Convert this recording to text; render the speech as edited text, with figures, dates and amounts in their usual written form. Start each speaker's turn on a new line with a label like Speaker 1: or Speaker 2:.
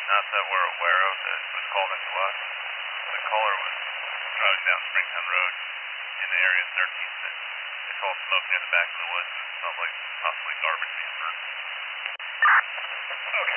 Speaker 1: Not that we're aware of that was called into us. The caller was driving down Springtown Road in the area of 13th. They saw smoke near the back of the woods and it smelled like possibly garbage being burned. Okay.